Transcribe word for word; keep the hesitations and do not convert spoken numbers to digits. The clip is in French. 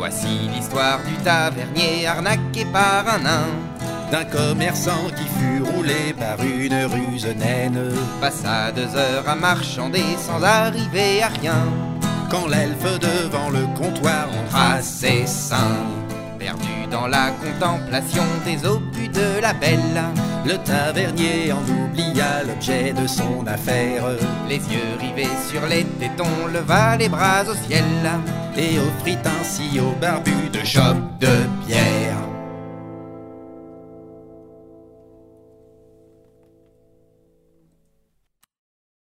Voici l'histoire du tavernier arnaqué par un nain, d'un commerçant qui fut roulé par une ruse naine, passa deux heures à marchander sans arriver à rien, quand l'elfe devant le comptoir entra ses seins. Perdu dans la contemplation des obus de la belle, le tavernier en oublia l'objet de son affaire. Les yeux rivés sur les tétons, leva les bras au ciel et offrit ainsi au barbu de chope de pierre.